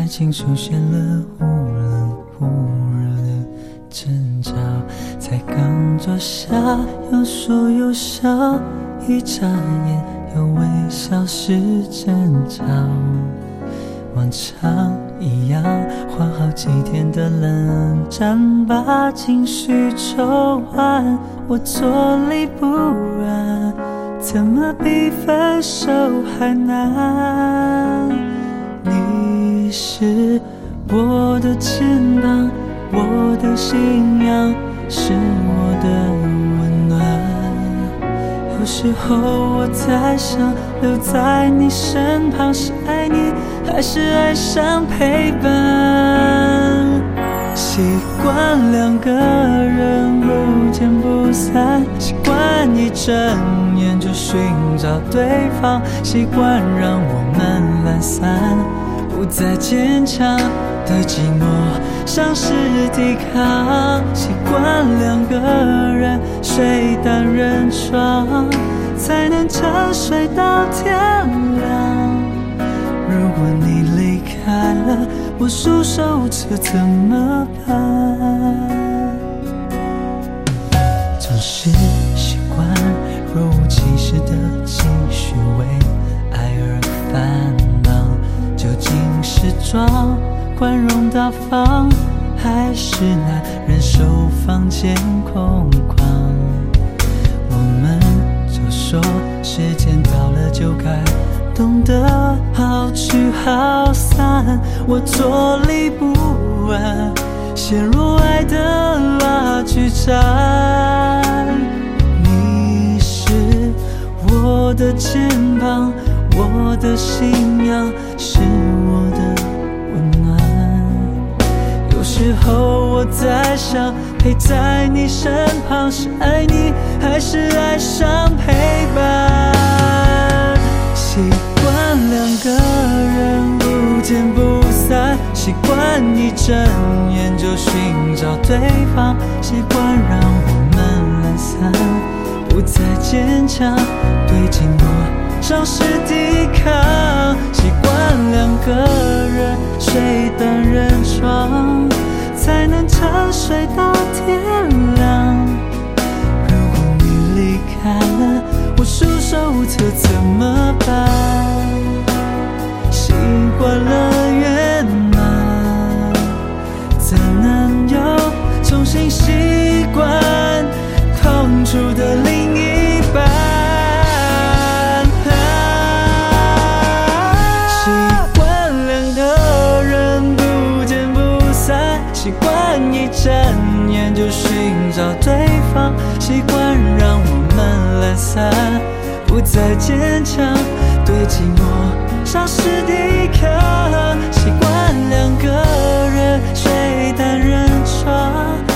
情出现了忽冷忽热的争吵，才刚坐下，有说有笑，一眨眼又微笑是争吵。往常一样，花好几天的冷战，把情绪抽完，我坐立不安，怎么比分手还难？你是我的肩膀，我的信仰，是我的温暖。有时候我在想，留在你身旁是爱你，还是爱上陪伴？习惯两个人不见不散，习惯一睁眼就寻找对方，习惯让我们懒散，不再坚强，对寂寞像是抵抗。习惯两个人睡单人床，才能沉睡到天亮。如果你离开了，我束手无策怎么办？总是习惯若无其事的情绪为爱而烦恼，究竟是装宽容大方，还是难忍受房间空旷？我们就说时间到了就该懂得好聚好散，我坐立不安，陷入爱的拉锯战。你是我的肩膀，我的信仰，是我的温暖。有时候我在想，陪在你身旁是爱你，还是爱上陪伴？习惯两个人不见不散，习惯一睁眼就寻找对方，习惯让我们懒散，不再坚强，对寂寞尝试抵抗。习惯两个人睡单人床，才能沉睡到天亮。如果你离开了，我束手无策怎么办？习惯了圆满，怎能又重新习惯痛楚的另一半？习惯两个人不见不散，习惯一睁眼就寻找对方，习惯让我们懒散，不再坚强，对寂寞尝试抵抗。习惯两个人睡单人床，